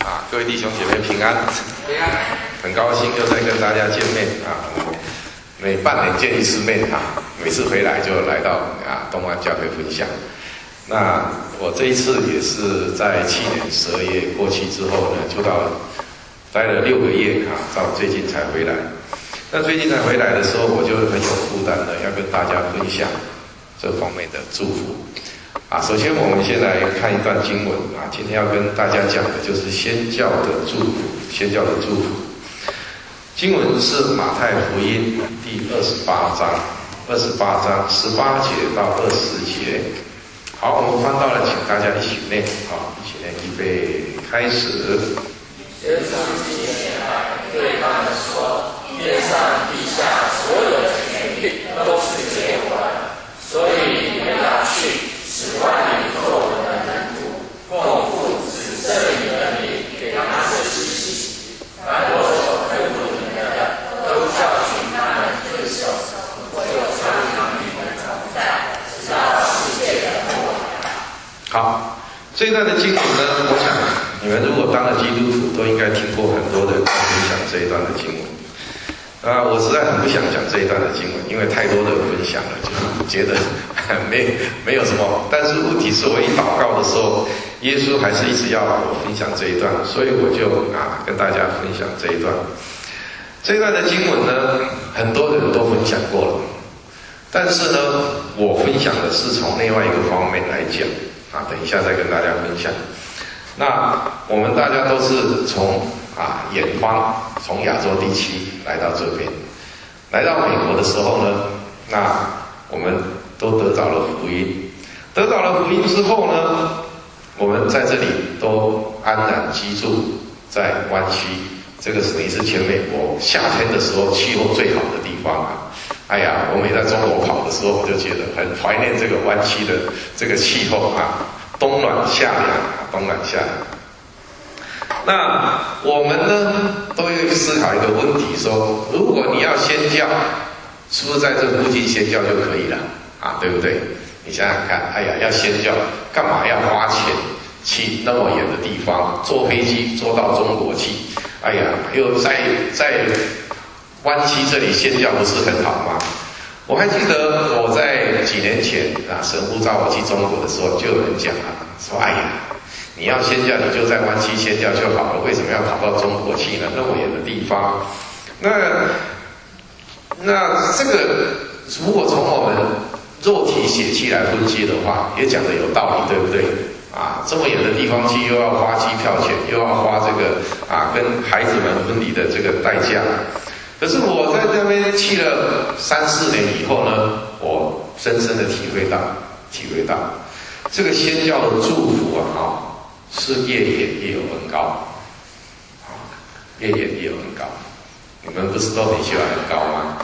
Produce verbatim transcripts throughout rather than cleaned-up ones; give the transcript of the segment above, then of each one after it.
啊，各位弟兄姐妹平安，平安，很高兴又再跟大家见面啊。每半年见一次面啊，每次回来就来到啊东安教会分享。那我这一次也是在去年十二月过去之后呢，就到待了六个月啊，到最近才回来。那最近才回来的时候，我就很有负担的要跟大家分享这方面的祝福。啊，首先我们先来看一段经文啊，今天要跟大家讲的就是宣教的祝福，宣教的祝福。经文是马太福音第二十八章，二十八章十八节到二十节。好，我们翻到了，请大家一起念，好，一起念，预备，开始。 耶稣近前来对他们说：天上地下所有的权柄都是给我的，所以你们要去，使万民做我的门徒，奉父子圣灵的名给他们施洗。凡我所吩咐你们的，都教训他们遵守。我就常常与你们同在，直到世界的末了。 好，这一段的经文呢，我想你们如果当了基督徒，都应该听过很多人分享这一段的经文。啊，我实在很不想讲这一段的经文，因为太多的分享了，就觉得没没有什么。但是问题是我一祷告的时候，耶稣还是一直要我分享这一段，所以我就啊跟大家分享这一段。这一段的经文呢，很多人都分享过了，但是呢，我分享的是从另外一个方面来讲啊，等一下再跟大家分享。那我们大家都是从啊远方，从亚洲地区来到这边，来到美国的时候呢，那我们都得到了福音，得到了福音之后呢，我们在这里都安然居住在湾区，这个等于是全美国夏天的时候气候最好的地方啊。哎呀，我每在中国跑的时候，我就觉得很怀念这个湾区的这个气候啊，冬暖夏凉，冬暖夏凉。那我们呢，都会思考一个问题，说如果你要宣教，是不是在这附近宣教就可以了啊？对不对？你想想看，哎呀，要宣教，干嘛要花钱去那么远的地方，坐飞机坐到中国去？哎呀，又在在湾区这里宣教，不是很好吗？我还记得我在几年前啊，神呼召我去中国的时候，就有人讲啊，说哎呀，你要宣教，你就在湾区宣教就好了，为什么要跑到中国去呢？那么远的地方。那那这个如果从我们肉体血气来分析的话，也讲得有道理，对不对？啊，这么远的地方去，又要花机票钱，又要花这个啊跟孩子们分离的这个代价。可是我在那边去了三四年以后呢，我深深的体会到，体会到这个宣教的祝福啊，啊，是越远越有恩膏，啊，越远越有恩膏。你们不是都很喜欢恩膏吗？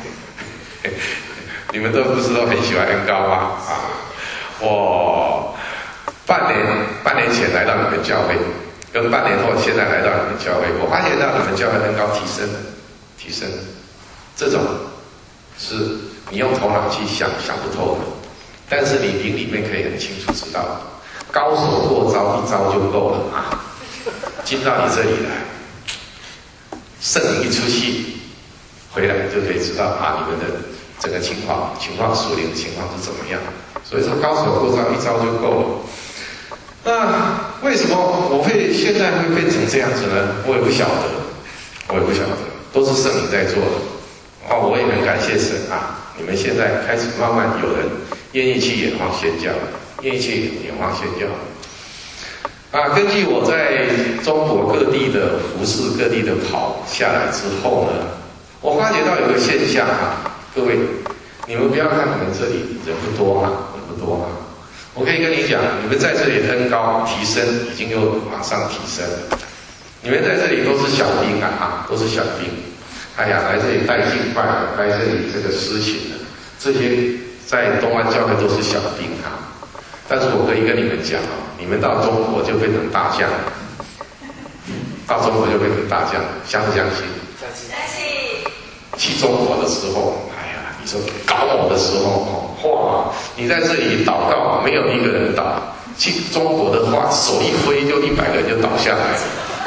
你们都不是都很喜欢恩膏吗？啊，我半年半年前来到你们教会，跟半年后现在来到你们教会，我发现到你们教会恩膏提升了。提升，这种是你用头脑去想想不透的，但是你灵里面可以很清楚知道，高手过招一招就够了啊！进到你这里来，圣灵一出去，回来就可以知道啊，你们的整个情况、情况属灵的情况是怎么样。所以说高手过招一招就够了。那为什么我会现在会变成这样子呢？我也不晓得，我也不晓得。都是圣灵在做的，哦，我也很感谢神啊！你们现在开始慢慢有人愿意去远方宣教，愿意去远方宣教。啊，根据我在中国各地的服侍、各地的跑下来之后呢，我发觉到有个现象啊，各位，你们不要看你们这里人不多嘛，人不多嘛，我可以跟你讲，你们在这里恩膏提升，已经又马上提升了。你们在这里都是小兵啊，啊，都是小兵。哎呀，来这里带敬拜，来这里这个施行的，这些在东安教会都是小兵啊。但是我可以跟你们讲啊，你们到中国就变成大将，到中国就变成大将，相不相信？ 相信。 去中国的时候，哎呀，你说搞我的时候，哇，你在这里祷告，没有一个人倒。去中国的话，手一挥就一百个人就倒下来了。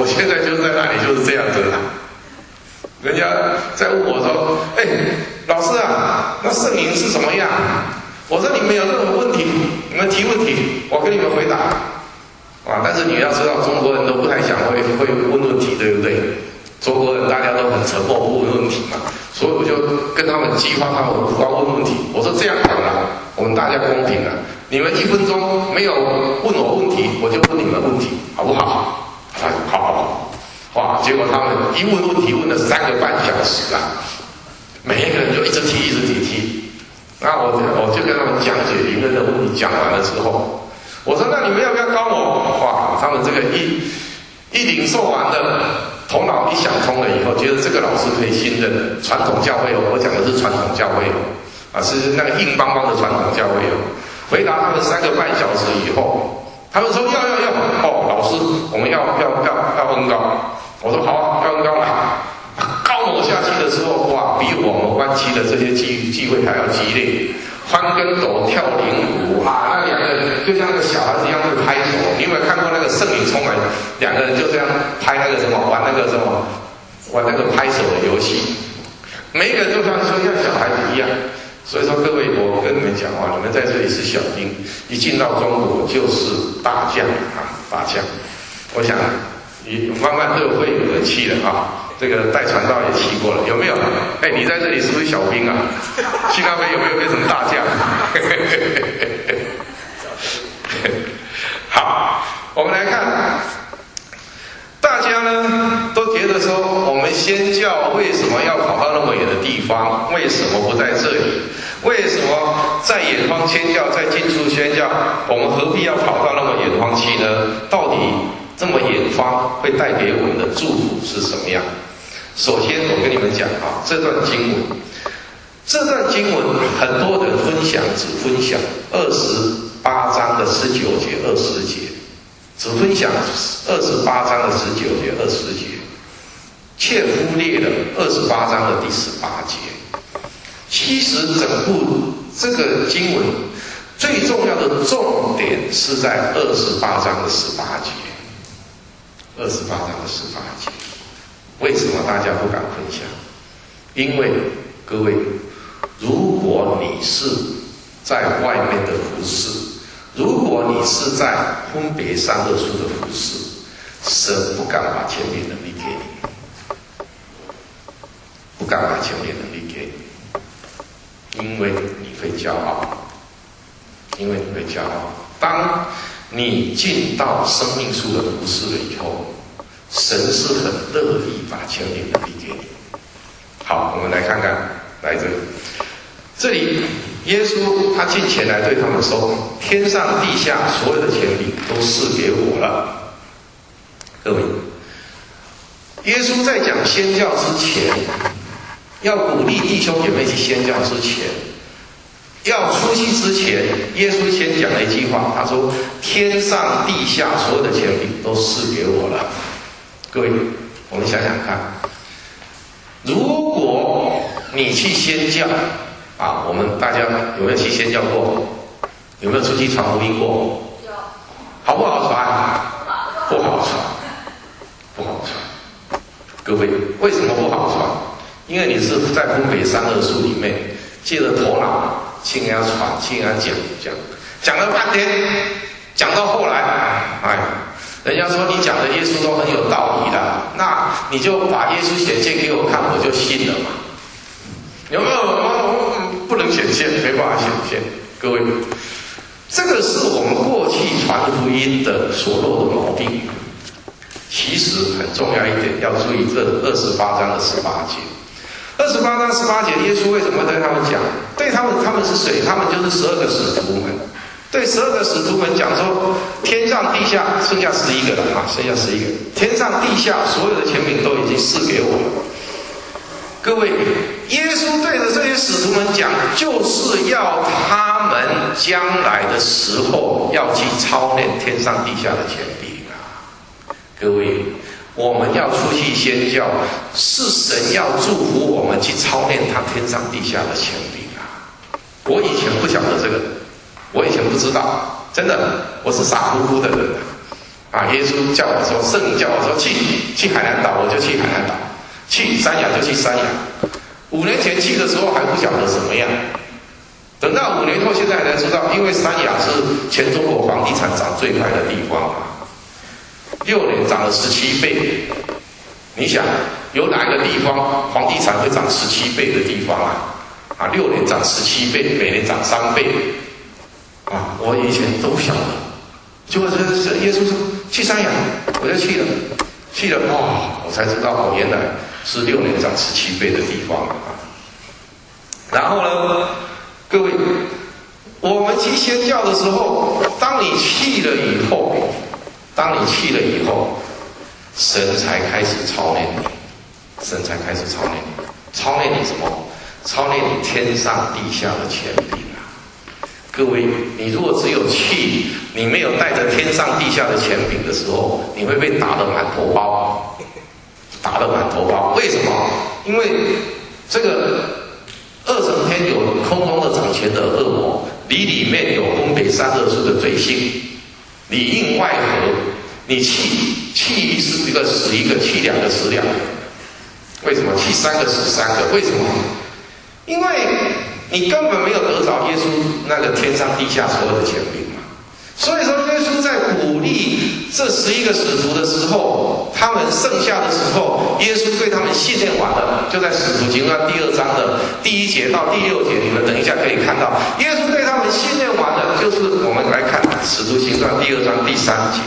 现在就是在那里就是这样子啦。人家在问我说：“哎，老师啊，那圣灵是怎么样？”我说：“你们有任何问题，你们提问题，我跟你们回答。”啊，但是你要知道，中国人都不太想会会问问题，对不对？中国人大家都很沉默，不问问题嘛，所以我就跟他们激发他们不光问问题。我说这样好了，我们大家公平了，你们一分钟没有问我问题，我就问你们问题，好不好？他说好好好。哇！结果他们一问问题问了三个半小时啊，每一个人就一直提一直提提。那我我就跟他们讲解里面的问题，讲完了之后，我说那你们要不要高我？哇！他们这个一一领受完了。头脑一想通了以后，觉得这个老师可以信任。传统教会哦，我讲的是传统教会哦，啊，是那个硬邦邦的传统教会哦。回答他们三个半小时以后，他们说要要要哦，老师，我们要要要要恩高。我说好啊，要恩高来。高某下去的时候，哇，比我们湾区的这些聚聚会还要激烈，翻跟斗、跳灵舞啊，那两个人就像那个小孩子一样会拍手。你有没有看过那个圣灵充满？两个人就这样拍那个什么，玩那个什么，玩那个拍手的游戏。每一个人就像说像小孩子一样。所以说各位，我跟你们讲话，你们在这里是小兵，一进到中国就是大将啊，大将。我想，你慢慢都会有人气了啊。这个带传道也气过了，有没有？哎，你在这里是不是小兵啊？去那边有没有变成大将？好，我们来看，大家呢都觉得说，我们宣教为什么要跑到那么远的地方？为什么不在这里？为什么在远方宣教，在近处宣教？我们何必要跑到那么远方去呢？到底这么远方会带给我们的祝福是什么样？首先，我跟你们讲啊，这段经文，这段经文很多人分享只分享二十八章的十九节、二十节，只分享二十八章的十九节、二十节，却忽略了二十八章的第十八节。其实整部这个经文最重要的重点是在二十八章的十八节，二十八章的十八节。为什么大家不敢分享？因为各位，如果你是在外面的服事，如果你是在分别善恶树的服事，神不敢把权柄能力给你，不敢把权柄能力给你，因为你会骄傲，因为你会骄傲。当你进到生命树的服事了以后，神是很乐意把权柄能力给你。好，我们来看看，来这里，这里耶稣他进前来对他们说：“天上地下所有的权柄都赐给我了。”各位，耶稣在讲宣教之前，要鼓励弟兄姐妹去宣教之前，要出去之前，耶稣先讲了一句话，他说：“天上地下所有的权柄都赐给我了。”各位，我们想想看，如果你去宣教啊，我们大家有没有去宣教过？有没有出去传福音过？有。好不好传？不好传，不好传。各位，为什么不好传？因为你是在分别善恶树里面，借着头脑去跟他传，去跟他讲讲，讲了半天，讲到后来，哎。人家说你讲的耶稣都很有道理的，那你就把耶稣显现给我看，我就信了嘛。有没有？不能显现，没办法显现。各位，这个是我们过去传福音的所漏的毛病。其实很重要一点，要注意这二十八章的十八节。二十八章十八节，耶稣为什么对他们讲？对他们，他们是谁？他们就是十二个使徒们。对十二个使徒们讲说，天上地下剩下十一个了啊，剩下十一个。天上地下所有的权柄都已经赐给我了。各位，耶稣对着这些使徒们讲，就是要他们将来的时候要去操练天上地下的权柄啊。各位，我们要出去宣教，是神要祝福我们去操练他天上地下的权柄啊。我以前不晓得这个。我以前不知道，真的，我是傻乎乎的人。 啊，耶稣叫我说，圣灵叫我说去去海南岛，我就去海南岛；去三亚就去三亚。五年前去的时候还不晓得什么样，等到五年后，现在才知道，因为三亚是全中国房地产涨最快的地方啊，六年涨了十七倍。你想，有哪个地方房地产会涨十七倍的地方啊？啊，六年涨十七倍，每年涨三倍。啊，我以前都不晓得，结果这耶稣说去三亚，我就去了，去了，哇，我才知道哦，原来是六年涨十七倍的地方啊。然后呢，各位，我们去宣教的时候，当你去了以后，当你去了以后，神才开始操练你，神才开始操练你，操练你什么？操练你天上地下的权柄啊！各位，你如果只有去，你没有带着天上地下的权柄的时候，你会被打得满头包，打得满头包。为什么？因为这个二层天有空中的掌权的恶魔，你里面有东北三恶术的罪性，里应外合，你去去一死一个死一个，去两个死两个。为什么？去三个死三个？为什么？因为你根本没有得着耶稣那个天上地下所有的权柄嘛。所以说，耶稣在鼓励这十一个使徒的时候，他们剩下的时候，耶稣对他们训练完了，就在使徒行传第二章的第一节到第六节，你们等一下可以看到，耶稣对他们训练完了，就是我们来看使徒行传第二章第三节。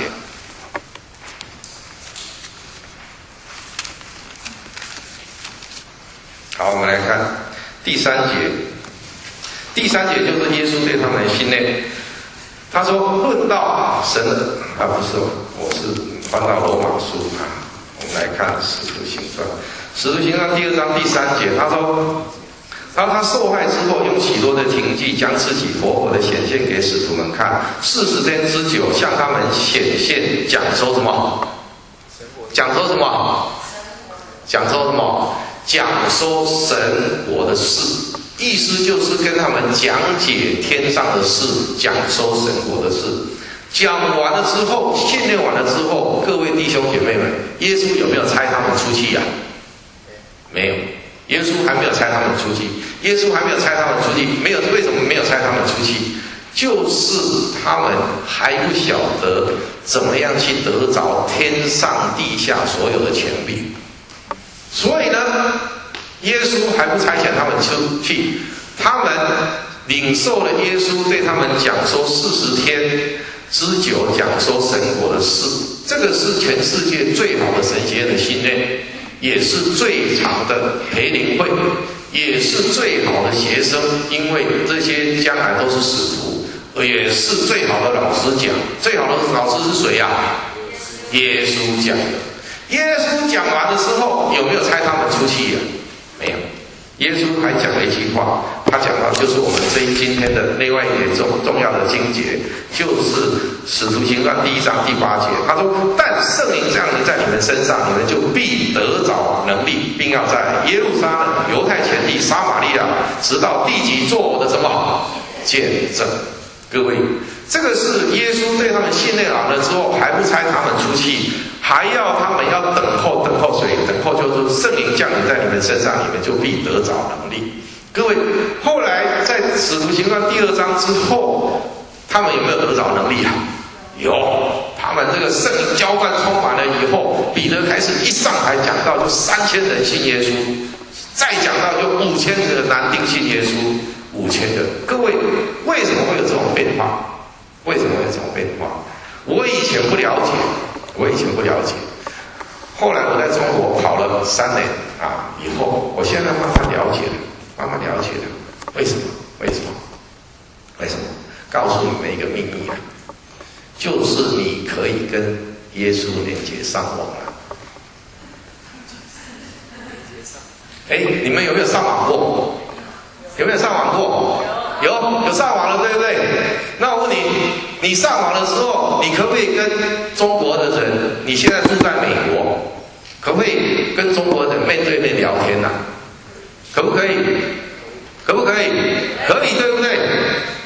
好，我们来看第三节。第三节就是耶稣对他们的训练。他说：“论到神的啊，不是，我是翻到罗马书啊。我们来看使徒行传，使徒行传第二章第三节，他说：当他受害之后，用许多的凭据将自己活活的显现给使徒们看，四十天之久，向他们显现，讲说什么？讲说什么？讲说什么？讲说神国的事。”意思就是跟他们讲解天上的事，讲说神国的事。讲完了之后，训练完了之后，各位弟兄姐妹们，耶稣有没有差他们出去呀、啊？没有，耶稣还没有差他们出去。耶稣还没有差他们出去，没有，为什么没有差他们出去？就是他们还不晓得怎么样去得着天上地下所有的权柄，所以呢，耶稣还不差遣他们出去，他们领受了耶稣对他们讲说四十天之久，讲说神国的事。这个是全世界最好的神学的训练，也是最长的培灵会，也是最好的学生，因为这些将来都是使徒，也是最好的老师讲。最好的老师是谁呀、啊？耶稣讲的。耶稣讲完的时候，有没有差他们出去呀、啊？没有，耶稣还讲了一句话，他讲到就是我们这今天的另外一节重重要的经节，就是使徒行传第一章第八节。他说：“但圣灵降临在你们身上，你们就必得着能力，并要在耶路撒冷、犹太全地、撒玛利亚，直到地极，做我的什么见证。”各位，这个是耶稣对他们训练好了之后，还不差他们出去，还要他们要等候，等候谁？等候就是圣灵降临在你们身上，你们就必得着能力。各位，后来在使徒行传第二章之后，他们有没有得着能力啊？有，他们这个圣灵浇灌充满了以后，彼得开始一上台讲到就三千人信耶稣，再讲到就五千个男丁信耶稣。五千人，各位，为什么会有这种变化？为什么会有这种变化？我以前不了解，我以前不了解。后来我在中国跑了三年啊，以后我现在慢慢了解了，慢慢了解了。为什么？为什么？为什么？告诉你们一个秘密啊，就是你可以跟耶稣连接上网了。哎，你们有没有上网过？有没有上网过？有，有上网了，对不对？那我问你，你上网的时候，你可不可以跟中国的人？你现在住在美国，可不可以跟中国人面对面聊天呐、啊？可不可以？可不可以？可以，对不对？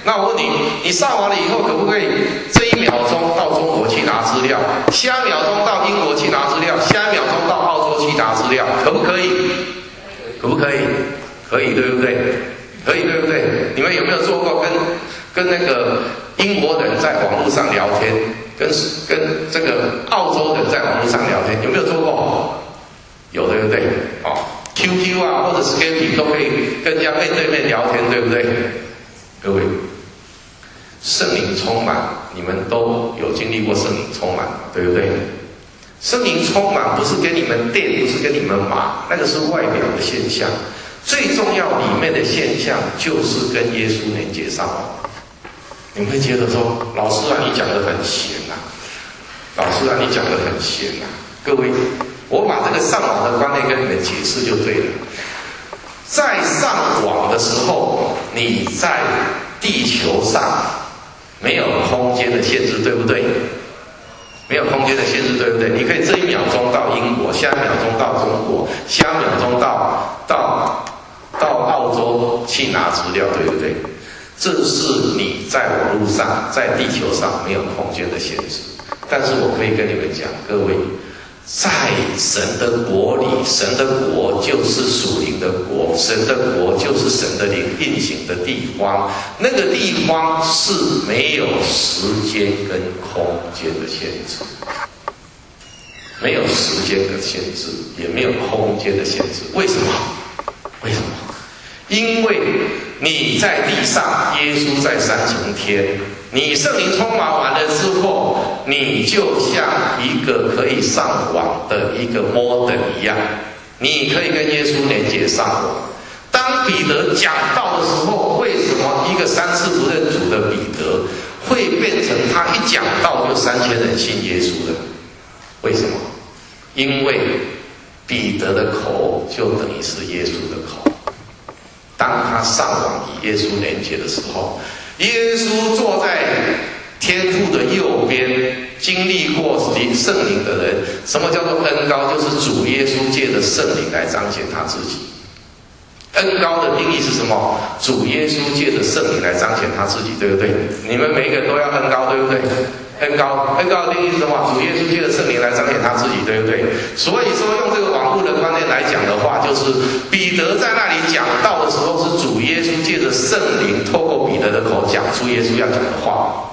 那我问你，你上完了以后，可不可以这一秒钟到中国去拿资料，下一秒钟到英国去拿资料，下一秒钟到澳洲去拿资料，可不可以？可不可以？可以，对不对？可以，对不对？你们有没有做过跟跟那个英国人在网络上聊天，跟跟这个澳洲人在网络上聊天，有没有做过？有，对不对？哦 ，Q Q 啊，或者 Skype 都可以跟人家面对面聊天，对不对？各位，圣灵充满，你们都有经历过圣灵充满，对不对？圣灵充满不是给你们电，不是给你们马，那个是外表的现象。最重要里面的现象就是跟耶稣连接上了。你们会觉得说，老师啊，你讲得很玄啊，老师啊，你讲得很玄啊。各位，我把这个上网的观念跟你们解释就对了。在上网的时候，你在地球上没有空间的限制，对不对？没有空间的限制，对不对？你可以这一秒钟到英国，下一秒钟到中国，下一秒钟到到到澳洲去拿资料，对不对？这是你在网络上，在地球上没有空间的限制。但是我可以跟你们讲，各位，在神的国里，神的国就是属灵的国，神的国就是神的灵运行的地方。那个地方是没有时间跟空间的限制，没有时间的限制，也没有空间的限制。为什么？为什么？因为你在地上，耶稣在三重天。你圣灵充满完了之后，你就像一个可以上网的一个 model 一样，你可以跟耶稣连接上网。当彼得讲道的时候，为什么一个三次不认主的彼得会变成他一讲道就三千人信耶稣的？为什么？因为彼得的口就等于是耶稣的口。当他上网与耶稣连接的时候，耶稣坐在天父的右边，经历过圣灵的人。什么叫做恩膏？就是主耶稣借着圣灵来彰显他自己。恩膏的定义是什么？主耶稣借着圣灵来彰显他自己，对不对？你们每一个人都要恩膏，对不对？恩膏，恩膏的定义是什么？主耶稣借着圣灵来彰显他自己，对不对？所以说，用这个网络的观念来讲的话，就是彼得在那里讲道的时候，是主耶稣借着圣灵透过彼得的口讲出耶稣要讲的话。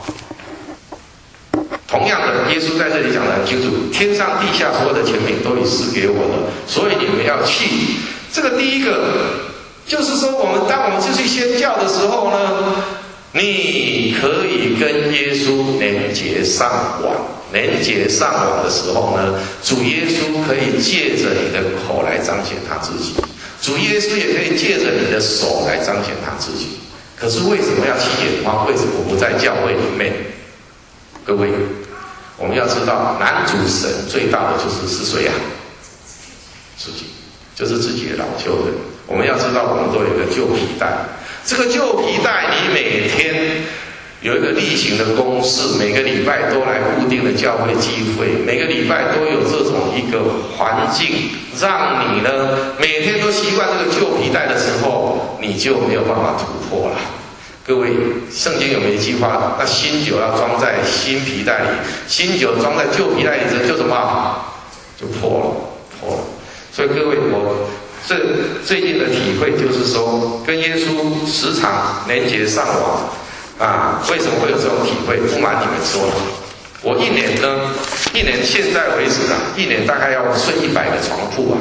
同样的，耶稣在这里讲得很清楚：天上地下所有的权柄都已赐给我了，所以你们要去。这个第一个就是说，我们当我们就去宣教的时候呢，你可以跟耶稣连结上网，连结上网的时候呢，主耶稣可以借着你的口来彰显他自己，主耶稣也可以借着你的手来彰显他自己。可是为什么要去远方？为什么不在教会里面？各位，我们要知道，男主神最大的就是是谁啊？自己，就是自己的老旧人。我们要知道，我们都有一个旧皮带。这个旧皮带，你每天有一个例行的公事，每个礼拜都来固定的教会聚会，每个礼拜都有这种一个环境，让你呢每天都习惯这个旧皮带的时候，你就没有办法突破了。各位，圣经有没有一句话？那新酒要装在新皮带里，新酒装在旧皮带里，就什么？就破了，破了。所以各位，我这最近的体会就是说，跟耶稣时常连结上网啊。为什么会有这种体会？不瞒你们说，我一年呢，一年现在为止啊，一年大概要睡一百个床铺啊。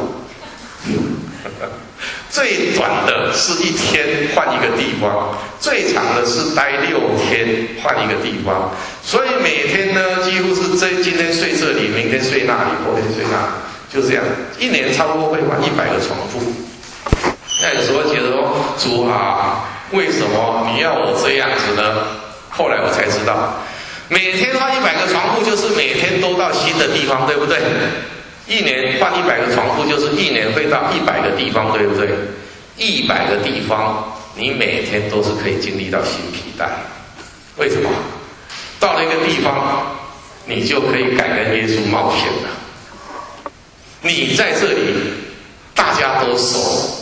最短的是一天换一个地方，最长的是待六天换一个地方。所以每天呢，几乎是这今天睡这里，明天睡那里，后天睡那里。就这样，一年差不多会换一百个床铺。那有时候觉得说，主啊，为什么你要我这样子呢？后来我才知道，每天换一百个床铺，就是每天都到新的地方，对不对？一年换一百个床铺，就是一年会到一百个地方，对不对？一百个地方，你每天都是可以经历到新皮带。为什么？到了一个地方，你就可以敢跟耶稣冒险了。你在这里，大家都熟，大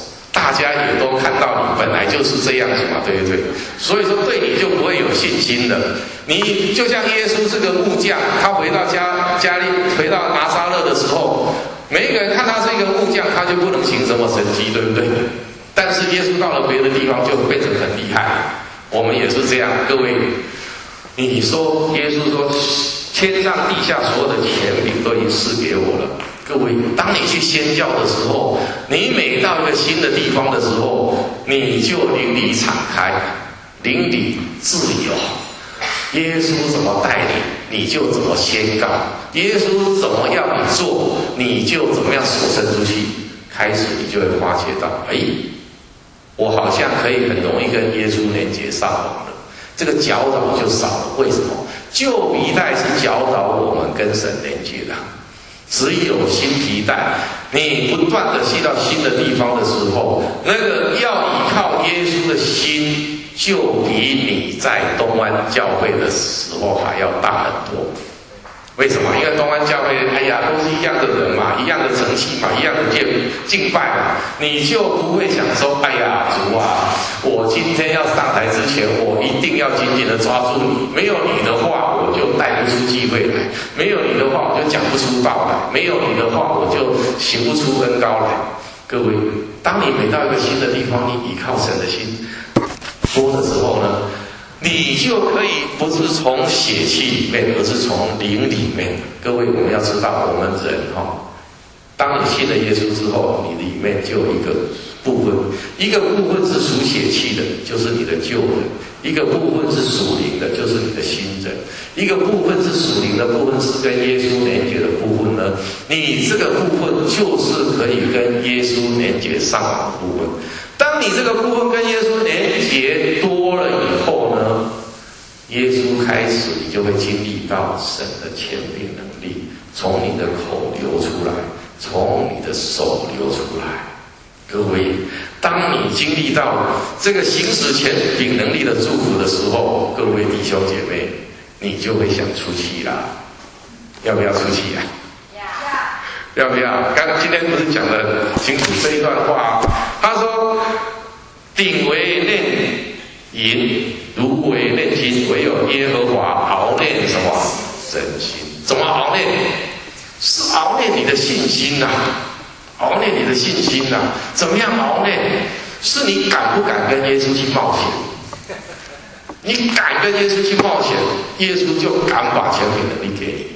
大家也都看到你本来就是这样子嘛，对不对？所以说对你就不会有信心了。你就像耶稣这个木匠，他回到家家里，回到拿撒勒的时候，每一个人看他是一个木匠，他就不能行什么神迹，对不对？但是耶稣到了别的地方就变成很厉害。我们也是这样，各位，你说耶稣说天上地下所有的权柄都已经赐给我了。各位，当你去宣教的时候，你每到一个新的地方的时候，你就灵里敞开，灵里自由。耶稣怎么带你，你就怎么宣告；耶稣怎么要你做，你就怎么样手伸出去。开始你就会发觉到，哎，我好像可以很容易跟耶稣连接上网了，这个搅扰就少了。为什么？旧皮带是搅扰我们跟神连接的。只有新皮带，你不断的去到新的地方的时候，那个要依靠耶稣的心，就比你在东湾教会的时候还要大很多。为什么？因为东湾教会，哎呀，都是一样的人嘛，一样的成绩嘛，一样的敬敬拜嘛，你就不会想说，哎呀，主啊，我今天要上台之前，我一定要紧紧的抓住你，没有你的话，我就带不出机会来；没有你的话，我就讲不出道来；没有你的话，我就行不出恩膏来。各位，当你每到一个新的地方，你依靠神的心多的时候呢？你就可以不是从血气里面，而是从灵里面。各位，我们要知道，我们人哈、哦，当你信了耶稣之后，你里面就有一个部分，一个部分是属血气的，就是你的旧人；一个部分是属灵的，就是你的新人；一个部分是属灵的部分，是跟耶稣连接的部分呢。你这个部分就是可以跟耶稣连接上的部分。当你这个部分跟耶稣连结多了以后呢，耶稣开始你就会经历到神的权柄能力从你的口流出来，从你的手流出来。各位，当你经历到这个行使权柄能力的祝福的时候，各位弟兄姐妹，你就会想出气啦。要不要出气啊？要不要？刚今天不是讲得很清楚这一段话？他说：“鼎为炼银，炉为炼金，唯有耶和华熬炼什么真心？怎么熬炼？是熬炼你的信心呐、啊，熬炼你的信心呐、啊。怎么样熬炼？是你敢不敢跟耶稣去冒险？你敢跟耶稣去冒险，耶稣就敢把权柄能力给你。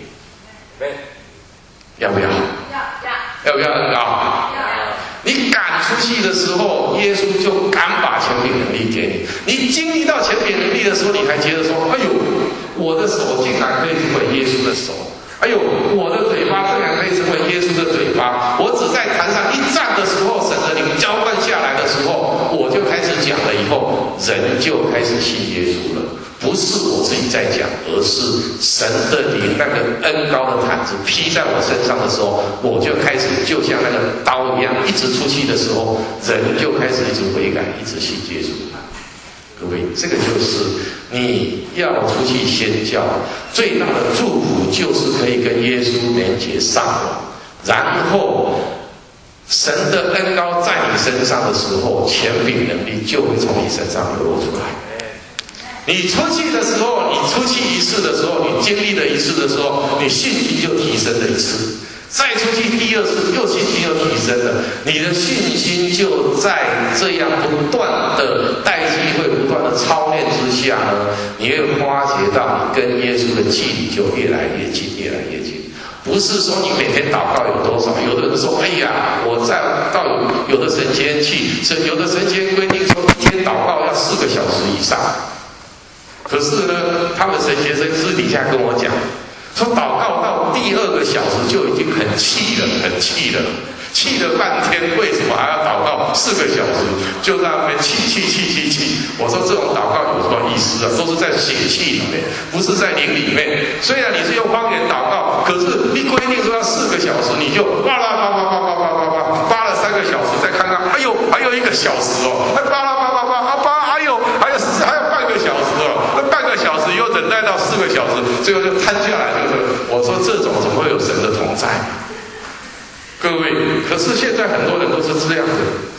要不要？”要不要恩膏？你敢出去的时候，耶稣就敢把权柄能力给你。你经历到权柄能力的时候，你还觉得说：“哎呦，我的手竟然可以成为耶稣的手！哎呦，我的嘴巴竟然可以成为耶稣的嘴巴！我只在坛上一站的时候，神的灵浇灌下来的时候，我就开始讲了，以后人就开始信耶稣了。”不是我自己在讲，而是神的灵那个恩膏的毯子披在我身上的时候，我就开始就像那个刀一样，一直出去的时候，人就开始一直悔改，一直信耶稣了。各位，这个就是你要出去宣教最大的祝福，就是可以跟耶稣连结上网，然后神的恩膏在你身上的时候，权柄能力就会从你身上流露出来。你出去的时候，你出去一次的时候，你经历了一次的时候，你信心就提升了一次；再出去第二次，又信心又提升了。你的信心就在这样不断的带机会、不断的操练之下呢，你会发觉到你跟耶稣的距离就越来越近，越来越近。不是说你每天祷告有多少，有的人说：“哎呀，我在到有的神仙去，有的神仙规定说一天祷告要四个小时以上。”可是呢，他们神学生私底下跟我讲，说祷告到第二个小时就已经很气了，很气了，气了半天，为什么还要祷告四个小时？就在那边气气气气气。我说这种祷告有什么意思啊？都是在血气里面，不是在灵里面。虽然你是用方言祷告，可是一规定说要四个小时，你就巴拉巴拉巴拉巴拉巴拉扒了三个小时，再看看，哎呦，还有一个小时哦，还巴拉巴拉巴拉啊巴，哎呦，还有还有半个小时哦。半个小时又等待到四个小时，最后就摊下来，就是我说这种怎么会有神的同在？各位，可是现在很多人都是这样的。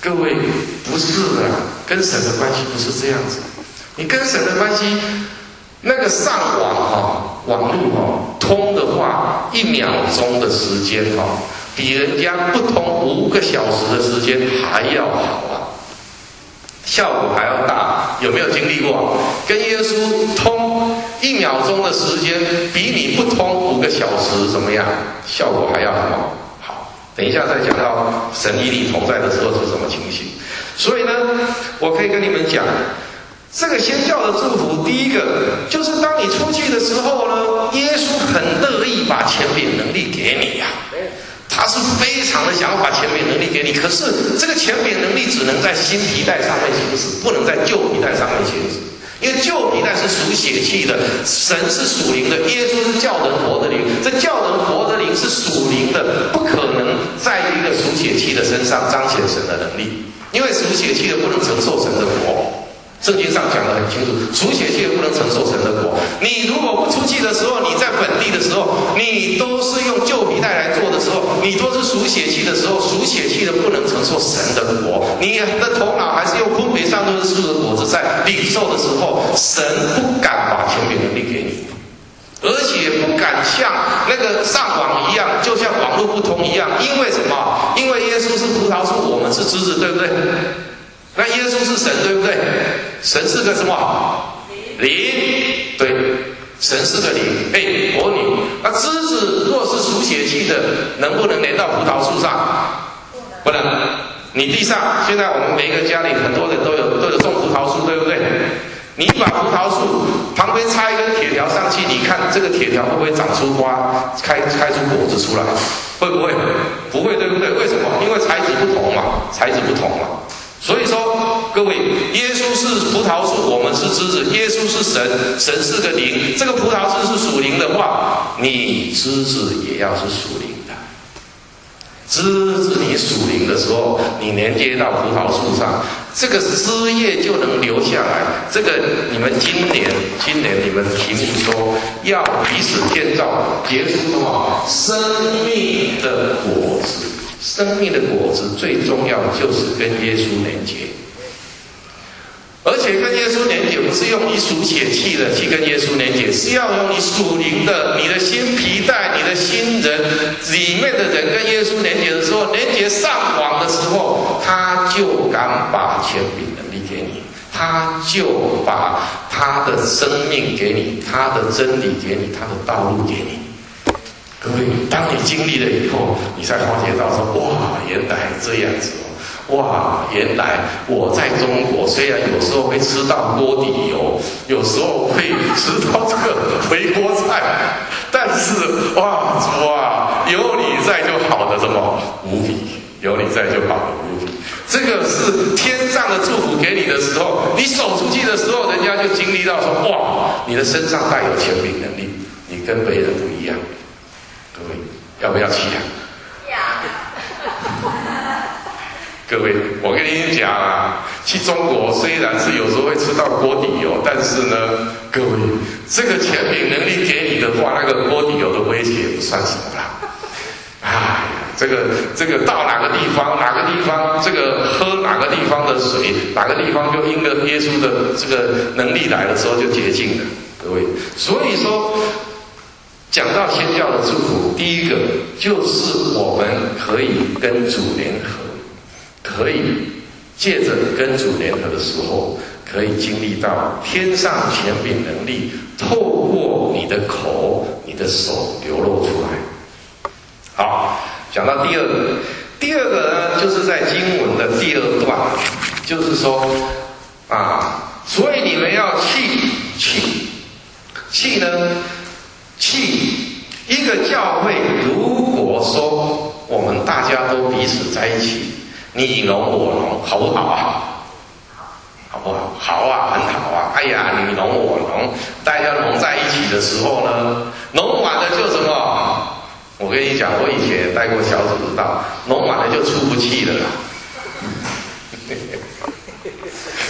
各位不是的，跟神的关系不是这样子。你跟神的关系，那个上网哈、哦，网络哈通的话，一秒钟的时间哈、哦，比人家不通五个小时的时间还要好啊，效果还要大。有没有经历过？跟耶稣通一秒钟的时间，比你不通五个小时怎么样？效果还要好。好，等一下再讲到神与你同在的时候是什么情形。所以呢，我可以跟你们讲。这个宣教的祝福，第一个就是当你出去的时候呢，耶稣很乐意把权柄能力给你呀、啊，他是非常的想要把权柄能力给你。可是这个权柄能力只能在新皮带上面行使，不能在旧皮带上面行使，因为旧皮带是属血气的，神是属灵的，耶稣是叫人活的灵，这叫人活的灵是属灵的，不可能在一个属血气的身上彰显神的能力，因为属血气的不能承受神的国。圣经上讲得很清楚，属血气的不能承受神的国。你如果不出去的时候，你在本地的时候，你都是用旧皮带来做的时候，你都是属血气的时候，属血气的不能承受神的国。你的头脑还是用分别上都是树的果子在领受的时候，神不敢把权柄能力给你，而且不敢像那个上网一样，就像网络不通一样。因为什么？因为耶稣是葡萄树，我们是枝子，对不对？那耶稣是神，对不对？神是个什么？灵，对，神是个灵。哎，我问你，那枝子若是属血气的，能不能连到葡萄树上？不能。你地上现在我们每一个家里很多人都有都有种葡萄树，对不对？你把葡萄树旁边插一根铁条上去，你看这个铁条会不会长出花，开开出果子出来？会不会？不会，对不对？为什么？因为材质不同嘛，材质不同嘛。所以说，各位，耶稣是葡萄树，我们是枝子；耶稣是神，神是个灵。这个葡萄枝是属灵的话，你枝子也要是属灵的。枝子你属灵的时候，你连接到葡萄树上，这个枝叶就能留下来。这个你们今年，今年你们题目说要彼此建造，结出什么？生命的果子。生命的果子最重要就是跟耶稣连结，而且跟耶稣连结不是用你属血气的去跟耶稣连结，是要用你属灵的，你的新皮带，你的新人里面的人跟耶稣连结的时候，连结上网的时候，他就敢把权柄能力给你，他就把他的生命给你，他的真理给你，他的道路给你。各位，当你经历了以后，你才发觉到说，哇，原来这样子哦，哇，原来我在中国虽然有时候会吃到锅底油，有时候会吃到这个回锅菜，但是哇，主啊，有你在就好的什么无比，有你在就好的无比。这个是天上的祝福给你的时候，你走出去的时候，人家就经历到说，哇，你的身上带有权柄能力，你跟别人不一样。各位要不要去啊？要。各位，我跟你讲啊，去中国虽然是有时候会吃到锅底油，但是呢，各位，这个权柄能力给你的话，那个锅底油的威胁不算什么啦。哎，这个这个到哪个地方，哪个地方这个喝哪个地方的水，哪个地方就因着耶稣的这个能力来的时候就洁净了。各位，所以说。讲到宣教的祝福，第一个就是我们可以跟主联合，可以借着跟主联合的时候，可以经历到天上权柄能力透过你的口、你的手流露出来。好，讲到第二个，第二个呢，就是在经文的第二段，就是说啊，所以你们要去去去呢。去一个教会，如果说我们大家都彼此在一起，你侬我侬，好不好啊？好不好？好啊，很好啊！哎呀，你侬我侬，大家融在一起的时候呢，融完了就什么？我跟你讲，我以前带过小组知道，融完了就出不去了。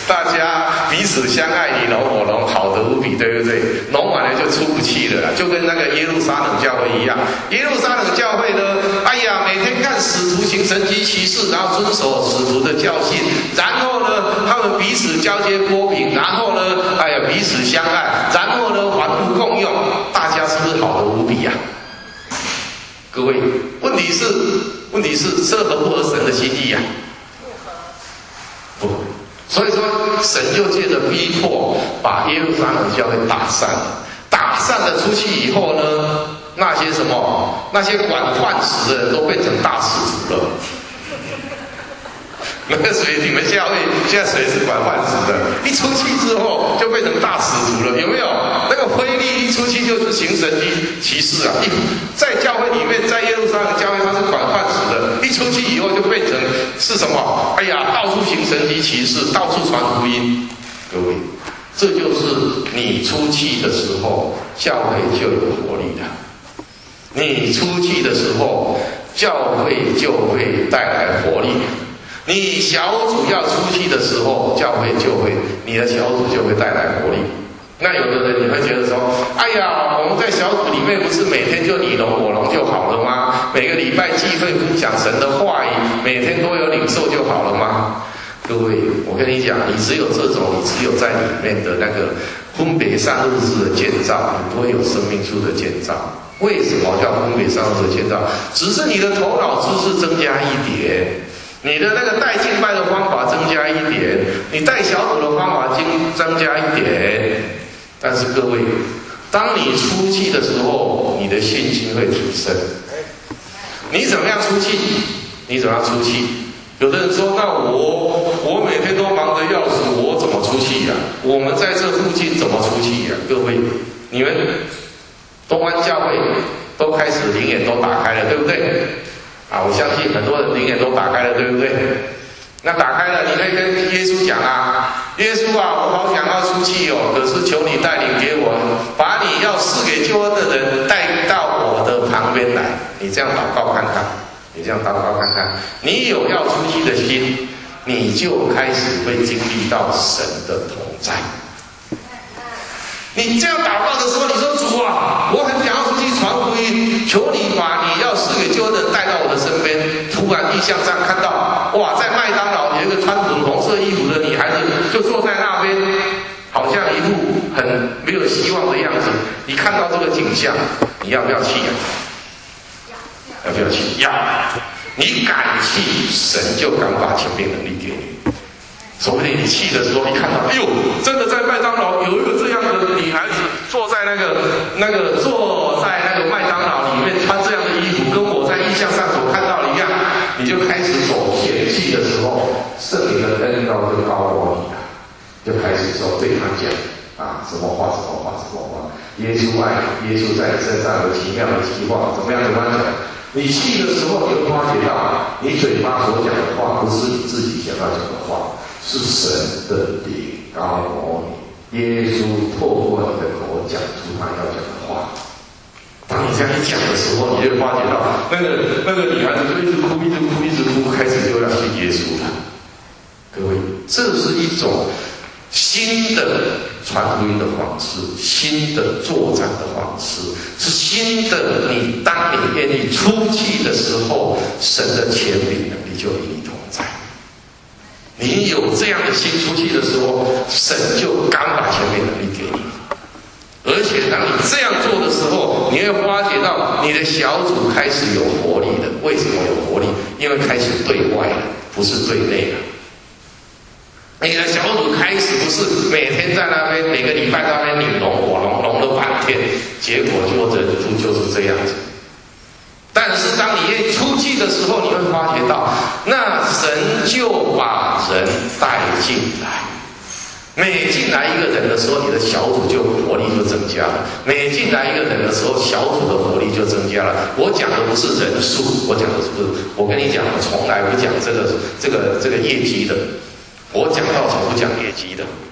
大家彼此相爱，你侬我侬，好得无比，对不对？弄完了就出不去了，就跟那个耶路撒冷教会一样。耶路撒冷教会呢，哎呀，每天看使徒行神迹奇事，然后遵守使徒的教训，然后呢，他们彼此交接波饼，然后呢，哎呀，彼此相爱，然后呢，环物共用，大家是不是好得无比呀、啊？各位，问题是，问题是，这合不合神的心意呀、啊？不。所以说，神就借着逼迫，把耶路撒冷教会打散。打散了出去以后呢，那些什么，那些管饭食的人都变成大使徒了。那个谁，你们教会现在谁是管饭食的？一出去之后就变成大使徒了，有没有？那个腓力一出去就是行神迹奇事啊！一在教会里面，在耶路撒冷教会他是管饭食的，一出去以后就变成是什么？哎呀，到处行神迹奇事，到处传福音。各位，这就是你出去的时候，教会就有活力了。你出去的时候，教会就会带来活力。你小组要出去的时候，教会就会，你的小组就会带来活力。那有的人你会觉得说，哎呀，我们在小组里面不是每天就你侬我侬就好了吗？每个礼拜聚会分享神的话语，每天都有领受就好了吗？各位，我跟你讲，你只有这种，你只有在里面的那个分别善恶树的建造，你不会有生命树的建造。为什么叫分别善恶树的建造？只是你的头脑知识增加一点。你的那个带敬拜的方法增加一点，你带小组的方法增增加一点，但是各位，当你出去的时候，你的信心会提升。你怎么样出去？你怎么样出去？有的人说，那我我每天都忙得要死，我怎么出去呀、啊？我们在这附近怎么出去呀、啊？各位，你们东湾教会都开始灵眼都打开了，对不对？啊，我相信很多人灵眼都打开了，对不对？那打开了，你可以跟耶稣讲啊，耶稣啊，我好想要出去哦，可是求你带领给我，把你要赐给救恩的人带到我的旁边来。你这样祷告看看，你这样祷告看看，你有要出去的心，你就开始会经历到神的同在。你这样祷告的时候，你说主啊，我很想要出去传福音，求你把你要赐给救恩的人带到我的身边。突然意象上看到，哇，在麦当劳有一个穿粉红色衣服的女孩子就坐在那边，好像一副很没有希望的样子。你看到这个景象，你要不要气呀、啊？要不要气？要。你敢气，神就敢把权柄能力给你。说不定你气的时候，一看到，哎呦，真的在麦当劳有一个这样的女孩子坐在那个那个坐在那个麦当劳里面穿这样的衣服，跟我在意象上所看到的一样，你就开始走前气的时候，圣灵的恩膏就高过你了，就开始说对他讲啊，什么话什么话什么话，耶稣爱你，耶稣在你身上有奇妙的计划，怎么样怎么样讲。你气的时候，你就发觉到，你嘴巴所讲的话不是你自己想要讲的话。是神的灵高摩你，耶稣透过你的口讲出他要讲的话。当你这样一讲的时候，你就发觉到那个那个女孩子就一直哭，一直哭，一直哭，开始就要信耶稣了。各位，这是一种新的传福音的方式，新的作战的方式，是新的。你当你愿意出去的时候，神的权柄能力就与你同在。你有这样的心出去的时候，神就敢把权柄能力给你。而且当你这样做的时候，你会发觉到你的小组开始有活力了。为什么有活力？因为开始对外了，不是对内了。你的小组开始不是每天在那边，每个礼拜在那边你龙我龙龙了半天，结果就人数就是这样子。但是当你愿意出去的时候，你会发觉到，那神就把人带进来。每进来一个人的时候，你的小组就活力就增加了；每进来一个人的时候，小组的活力就增加了。我讲的不是人数，我讲的是，我跟你讲，我从来不讲这个这个这个业绩的，我讲到从不讲业绩的。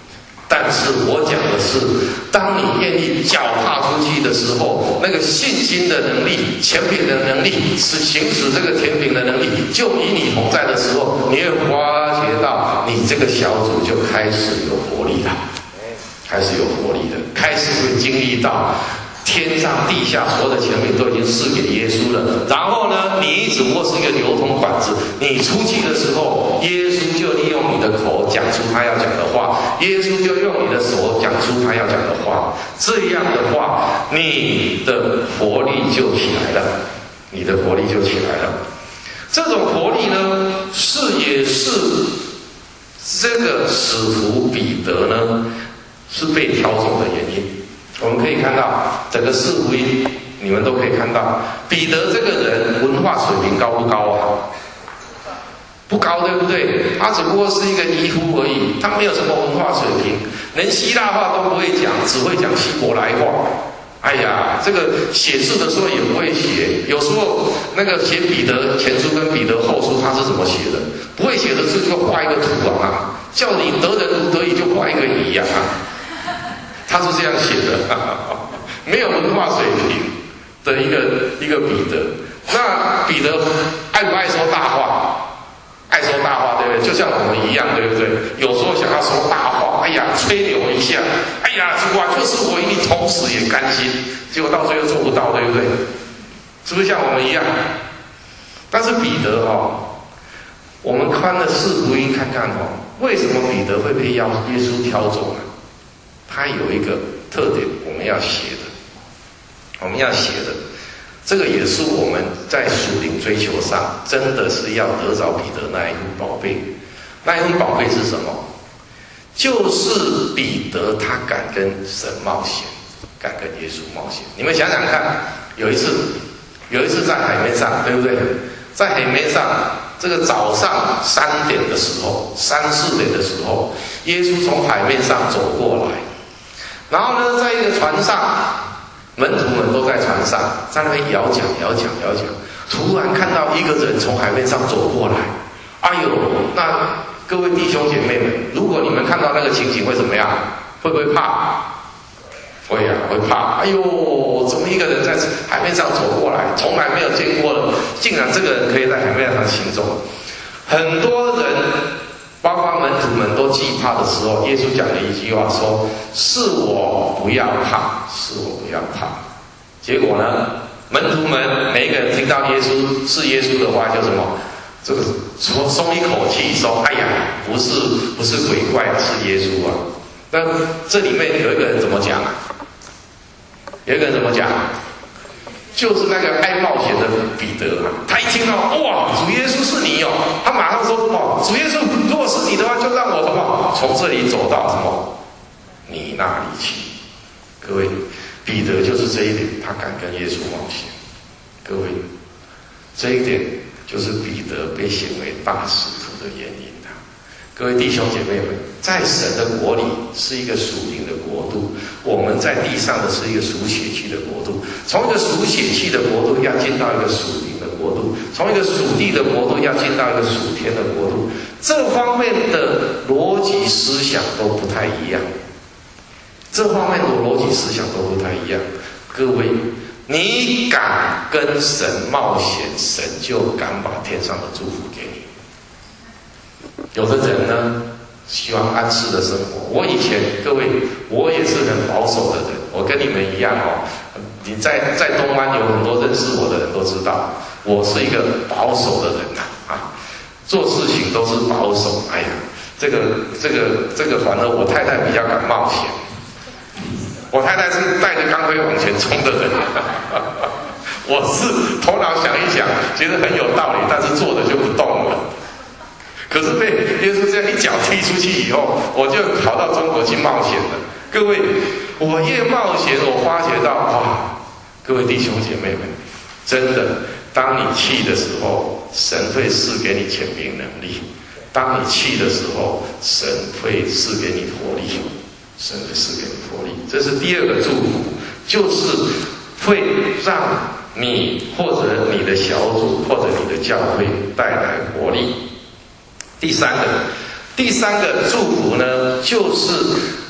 但是我讲的是，当你愿意脚踏出去的时候，那个信心的能力、权柄的能力，是行使这个权柄的能力，就与你同在的时候，你会发觉到你这个小组就开始有活力了，开始有活力了，开始会经历到天上地下所有的权柄都已经赐给耶稣了。然后呢，你只不过是一个流通管子，你出去的时候，耶稣就利用你的口讲出他要讲的话，耶稣就用你的手讲出他要讲的话。这样的话，你的活力就起来了，你的活力就起来了。这种活力呢，是也是这个使徒彼得呢是被挑中的原因。我们可以看到整个四福音，你们都可以看到，彼得这个人文化水平高不高啊？不高，对不对？他只不过是一个渔夫而已，他没有什么文化水平，连希腊话都不会讲，只会讲希伯来话。哎呀，这个写字的时候也不会写，有时候那个写彼得前书跟彼得后书，他是怎么写的？不会写的字就画一个图案啊，叫你得人如得意就画一个乙啊。他是这样写的，没有文化水平的一个一个彼得。那彼得爱不爱说大话？爱说大话，对不对？就像我们一样，对不对？有时候想要说大话，哎呀，吹牛一下，哎呀，主啊，就是我与你同死也甘心，结果到最后做不到，对不对？是不是像我们一样？但是彼得哦，我们看了四福音看看哦，为什么彼得会被耶稣挑中啊？它有一个特点，我们要写的，我们要写的，这个也是我们在属灵追求上，真的是要得着彼得那一份宝贝。那一份宝贝是什么？就是彼得他敢跟神冒险，敢跟耶稣冒险。你们想想看，有一次，有一次在海面上，对不对？在海面上，这个早上三点的时候，三四点的时候，耶稣从海面上走过来。然后呢，在一个船上，门徒们都在船上，在那边摇桨、摇桨、摇桨。突然看到一个人从海面上走过来，哎呦！那各位弟兄姐妹们，如果你们看到那个情景会怎么样？会不会怕？会呀、啊，会怕。哎呦，怎么一个人在海面上走过来，从来没有见过的，竟然这个人可以在海面上行走。很多人。包括门徒们都惧怕的时候，耶稣讲了一句话说：“是我不要怕，是我不要怕。”结果呢，门徒们每一个人听到耶稣是耶稣的话，就什么，这个松松一口气，说：“哎呀，不是不是鬼怪，是耶稣啊。”那这里面有一个人怎么讲？有一个人怎么讲？就是那个爱冒险的彼得嘛，他一听到哇，主耶稣是你哦，他马上说什么？主耶稣，如果是你的话，就让我什么从这里走到什么你那里去。各位，彼得就是这一点，他敢跟耶稣冒险。各位，这一点就是彼得被选为大使徒的原因啊。各位弟兄姐妹们，在神的国里是一个属灵的国度，我们在地上的是一个属血气的国度。从一个属血气的国度要进到一个属灵的国度，从一个属地的国度要进到一个属天的国度，这方面的逻辑思想都不太一样。这方面的逻辑思想都不太一样。各位，你敢跟神冒险，神就敢把天上的祝福给你。有的人呢，喜欢安适的生活。我以前，各位，我也是很保守的人，我跟你们一样哦。你在在东湾有很多认识我的人都知道，我是一个保守的人呐、啊，啊，做事情都是保守。哎呀，这个这个这个，反正我太太比较敢冒险。我太太是带着钢盔往前冲的人，我是头脑想一想，觉得很有道理，但是做的就不动了。可是被耶稣这样一脚踢出去以后，我就跑到中国去冒险了。各位，我越冒险，我发觉到哇，各位弟兄姐妹们，真的，当你气的时候，神会赐给你权柄能力；当你气的时候，神会赐给你活力，神会赐给你活力。这是第二个祝福，就是会让你或者你的小组或者你的教会带来活力。第三个，第三个祝福呢，就是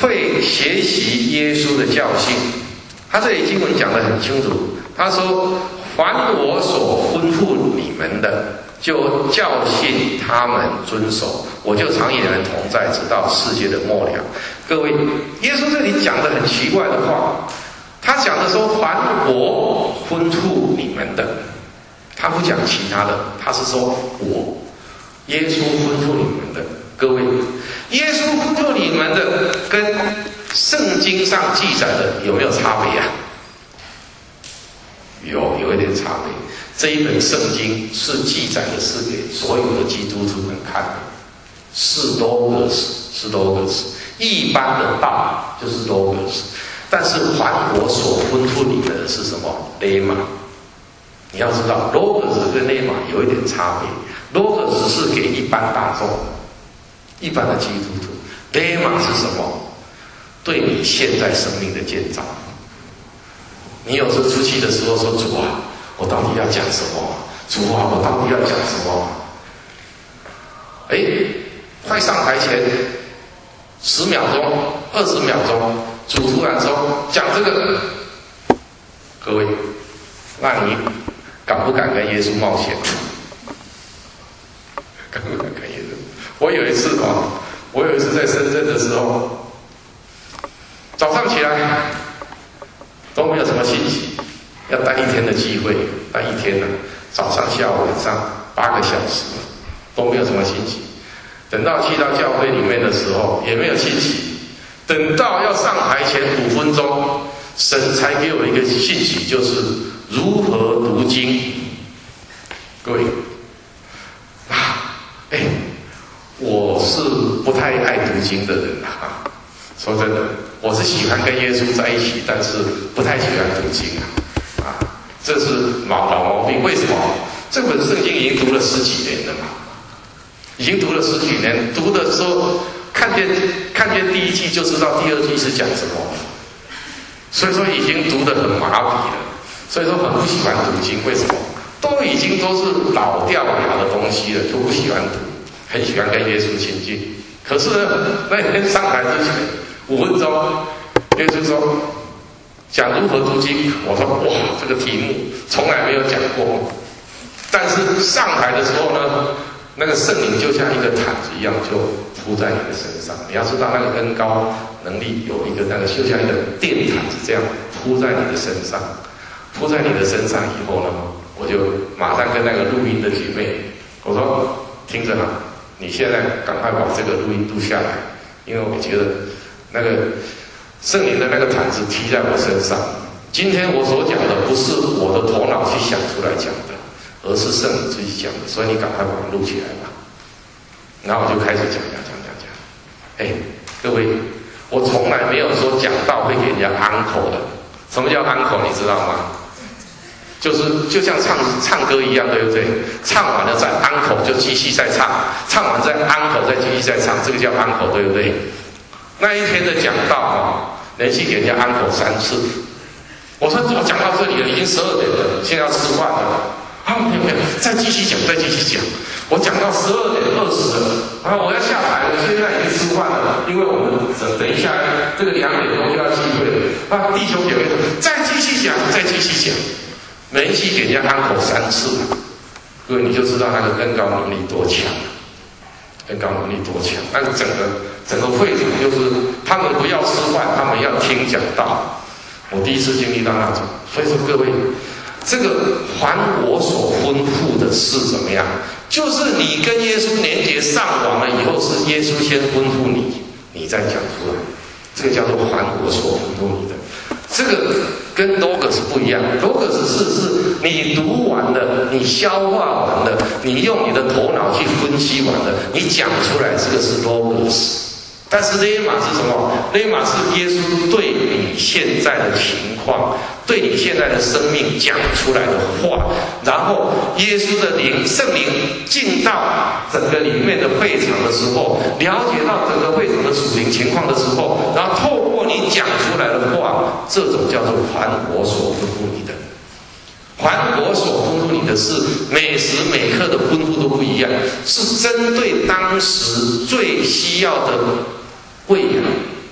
会学习耶稣的教训。他这里经文讲得很清楚，他说：“凡我所吩咐你们的，就教训他们遵守，我就常与你们同在，直到世界的末了。”各位，耶稣这里讲的很奇怪的话，他讲的说：“凡我吩咐你们的。”他不讲其他的，他是说我耶稣吩咐你们的。各位，耶稣吩咐你们的跟圣经上记载的有没有差别啊？有，有一点差别。这一本圣经是记载的是给所有的基督徒们看的，是 logos， 是 logos， 一般的道就是 logos， 但是凡我所吩咐你们的是什么？ rhema。你要知道 ，logos 跟 rhema 有一点差别。logos 是给一般大众的，一般的基督徒。rhema 是什么？对你现在生命的建造。你有时候出去的时候说：“主啊，我到底要讲什么？主啊，我到底要讲什么？”哎，快上台前十秒钟、二十秒钟，主突然说讲这个，各位，那你敢不敢跟耶稣冒险？敢不敢跟耶稣？我有一次哦，我有一次在深圳的时候，早上起来都没有什么信息，要带一天的机会，带一天呢、啊，早上、下午、晚上八个小时都没有什么信息。等到去到教会里面的时候，也没有信息。等到要上台前五分钟，神才给我一个信息，就是如何读经。各位，啊，哎，我是不太爱读经的人啊。说真的，我是喜欢跟耶稣在一起，但是不太喜欢读经啊。啊，这是老老毛病。为什么？这本圣经已经读了十几年了嘛。已经读了十几年，读的时候看见看见第一季就知道第二季是讲什么，所以说已经读得很麻痹了，所以说很不喜欢读经。为什么？都已经都是老掉牙的东西了，都不喜欢读，很喜欢跟耶稣亲近。可是呢，那天上台之前五分钟，耶稣说讲如何读经，我说哇，这个题目从来没有讲过。但是上台的时候呢，那个圣灵就像一个毯子一样，就铺在你的身上。你要知道，那个恩膏能力有一个那个，就像一个电毯子这样铺在你的身上。铺在你的身上以后呢，我就马上跟那个录音的姐妹我说：“听着啦，你现在赶快把这个录音录下来，因为我觉得那个圣灵的那个毯子踢在我身上。今天我所讲的不是我的头脑去想出来讲的。”而是圣灵自己讲的，所以你赶快把它录起来吧。然后我就开始讲讲讲讲讲。哎，各位，我从来没有说讲道会给人家安口的。什么叫安口？你知道吗？就是就像唱唱歌一样，对不对？唱完了再安口，就继续再唱；唱完再安口，再继续再唱，这个叫安口，对不对？那一天的讲道啊，连续给人家安口三次。我说我讲到这里了，已经十二点了，现在要吃饭了。啊，没有没有，再继续讲，再继续讲。我讲到十二点二十了，啊，我要下台了，现在已经吃饭了，因为我们等等一下这个两点钟就要聚会了。啊，弟兄姐妹，再继续讲，再继续讲，每一期给人家安口三次，各位你就知道那个恩膏能力多强，恩膏能力多强。那个整个整个会场就是他们不要吃饭，他们要听讲道。我第一次经历到那种，所以说各位。这个凡我所吩咐的是怎么样？就是你跟耶稣连结上网了以后，是耶稣先吩咐你，你再讲出来。这个叫做凡我所吩咐你的。这个跟 logos 不一样 ，logos 是是你读完了，你消化完了，你用你的头脑去分析完了，你讲出来，这个是 logos。但是 rhema 是什么 ？rhema 是耶稣对你现在的情况。对你现在的生命讲出来的话，然后耶稣的灵、圣灵进到整个里面的会场的时候，了解到整个会场的属灵情况的时候，然后透过你讲出来的话，这种叫做凡我所吩咐你的。凡我所吩咐你的是每时每刻的吩咐都不一样，是针对当时最需要的喂养。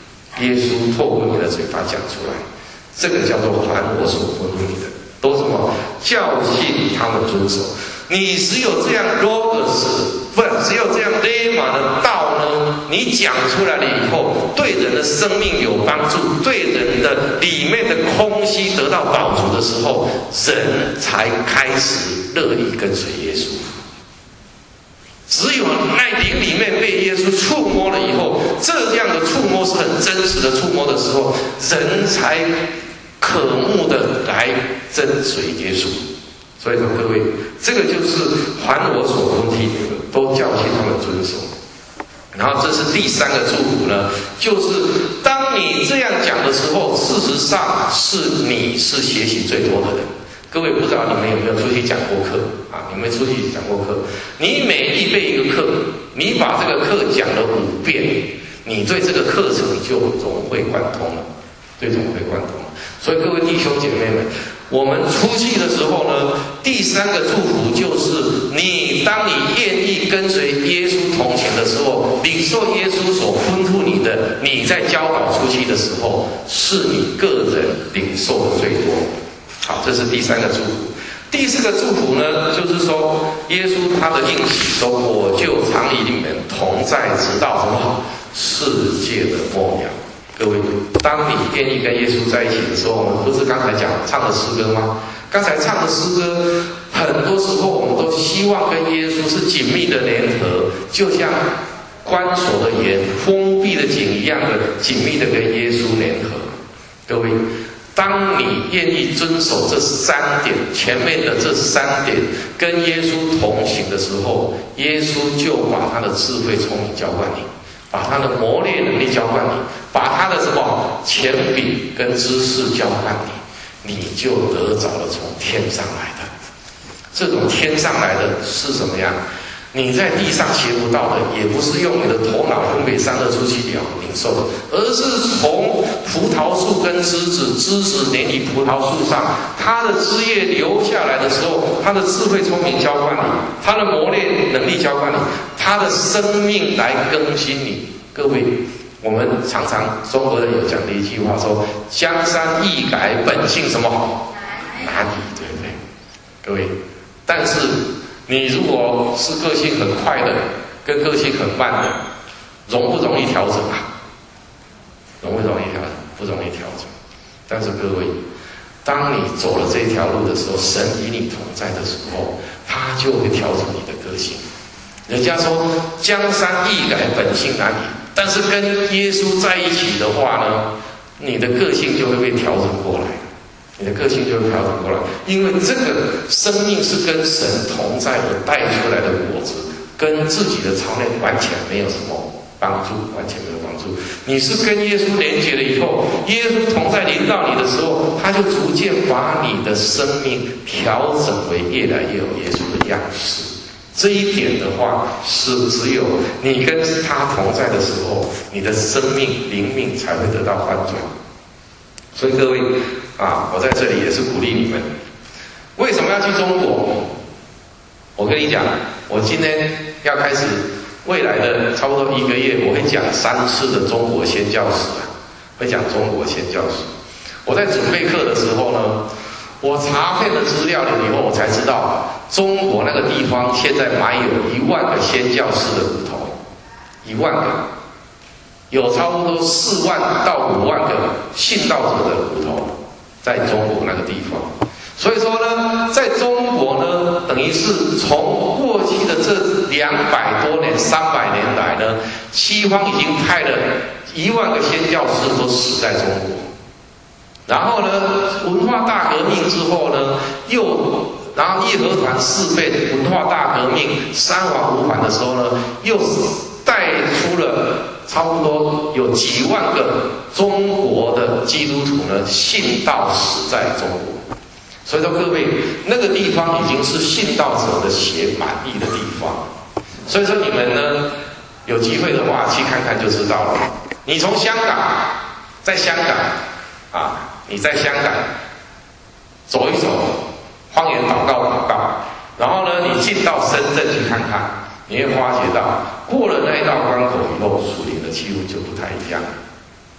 耶稣透过你的嘴巴讲出来，这个叫做还我所吩咐你的，都什么？教训他们遵守。你只有这样 logos， 不，只有这样 rhema 的道呢，你讲出来了以后，对人的生命有帮助，对人的里面的空隙得到饱足的时候，人才开始乐意跟随耶稣。只有那灵里面被耶稣触摸了以后，这样的触摸是很真实的触摸的时候，人才渴慕的来跟随耶稣。所以说，各位，这个就是还我所吩咐你的，都教训他们遵守。然后，这是第三个祝福呢，就是当你这样讲的时候，事实上是你是学习最多的人。各位，不知道你们有没有出去讲过课啊？你们出去讲过课？你每预备一个课，你把这个课讲了五遍，你对这个课程就融会贯通了，对融会贯通了。所以，各位弟兄姐妹们，我们出去的时候呢，第三个祝福就是你，当你愿意跟随耶稣同行的时候，领受耶稣所吩咐你的，你在教导出去的时候，是你个人领受的最多。好，这是第三个祝福。第四个祝福呢，就是说，耶稣他的应许说：“我就常与你们同在，直到什么世界的末了。”各位，当你愿意跟耶稣在一起的时候，我们不是刚才讲唱的诗歌吗？刚才唱的诗歌，很多时候我们都希望跟耶稣是紧密的联合，就像关锁的严、封闭的井一样的紧密的跟耶稣联合。各位，当你愿意遵守这三点，前面的这三点，跟耶稣同行的时候，耶稣就把他的智慧聪明浇灌你，把他的磨练能力浇灌你，把他的什么权柄跟知识浇灌你，你就得着了从天上来的。这种天上来的是什么样？你在地上学不到的，也不是用你的头脑分别善恶出去了领受的，而是从葡萄树跟枝子，枝子连于葡萄树上，它的枝叶流下来的时候，它的智慧聪明浇灌你，它的磨练能力浇灌你，它的生命来更新你。各位，我们常常中国人有讲的一句话说：“江山易改，本性什么好？难移，对不对？”各位，但是你如果是个性很快的，跟个性很慢的，容不容易调整啊？容不容易调整？不容易调整。但是各位，当你走了这条路的时候，神与你同在的时候，他就会调整你的个性。人家说江山易改，本性难移，但是跟耶稣在一起的话呢，你的个性就会被调整过来。你的个性就会调整过来，因为这个生命是跟神同在而带出来的果子，跟自己的操练完全没有什么帮助，完全没有帮助。你是跟耶稣连结了以后，耶稣同在临到你的时候，他就逐渐把你的生命调整为越来越有耶稣的样式。这一点的话，是只有你跟他同在的时候，你的生命灵命才会得到翻转。所以各位啊，我在这里也是鼓励你们，为什么要去中国？我跟你讲，我今天要开始未来的差不多一个月，我会讲三次的中国宣教史啊，会讲中国宣教史。我在准备课的时候呢，我查遍了资料了以后，我才知道中国那个地方现在埋有一万个宣教士的骨头，一万个。有差不多四万到五万个信道者的骨头在中国那个地方，所以说呢，在中国呢，等于是从过去的这两百多年、三百年来呢，西方已经派了一万个宣教士都死在中国。然后呢，文化大革命之后呢，又然后义和团事变、文化大革命三皇五反的时候呢，又带出了差不多有几万个中国的基督徒呢，信道死在中国。所以说各位，那个地方已经是信道者的血满溢的地方。所以说你们呢，有机会的话去看看就知道了。你从香港，在香港啊，你在香港走一走，方言祷告祷告，然后呢，你进到深圳去看看，你会发觉到过了那一道关口以后，属灵的气氛就不太一样了。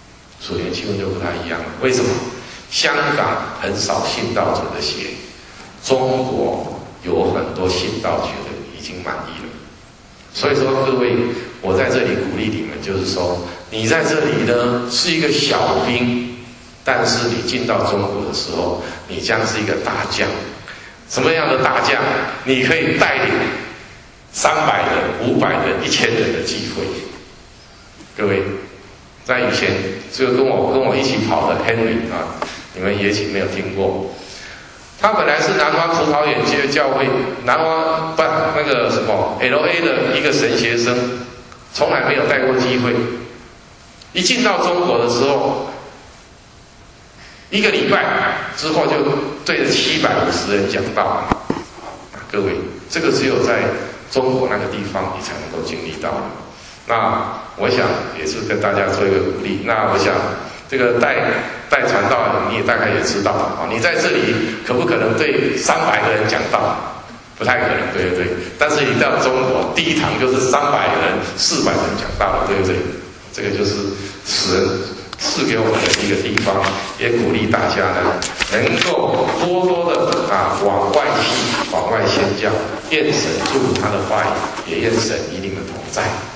属灵气氛就不太一样了。为什么？香港很少信道者的血，中国有很多信道觉得已经满意了。所以说，各位，我在这里鼓励你们，就是说，你在这里呢是一个小兵，但是你进到中国的时候，你将是一个大将。什么样的大将？你可以带领三百人、五百人、一千人的机会。各位，在以前这个跟我跟我一起跑的 Henry 啊，你们也许没有听过。他本来是南华葡萄园街教会南华办那个什么 L A 的一个神学生，从来没有带过机会。一进到中国的时候，一个礼拜之后就对着七百五十人讲道。各位，这个只有在中国那个地方你才能够经历到。那我想也是跟大家做一个鼓励。那我想这个带带传道，你也大概也知道啊。你在这里可不可能对三百个人讲道？不太可能，对不对？但是你到中国，第一堂就是三百人、四百人讲道了，对不对？这个就是神赐给我们的一个地方，也鼓励大家呢，能够多多的啊往外去，往外宣教，愿神祝福他的话语，也愿神与你们同在。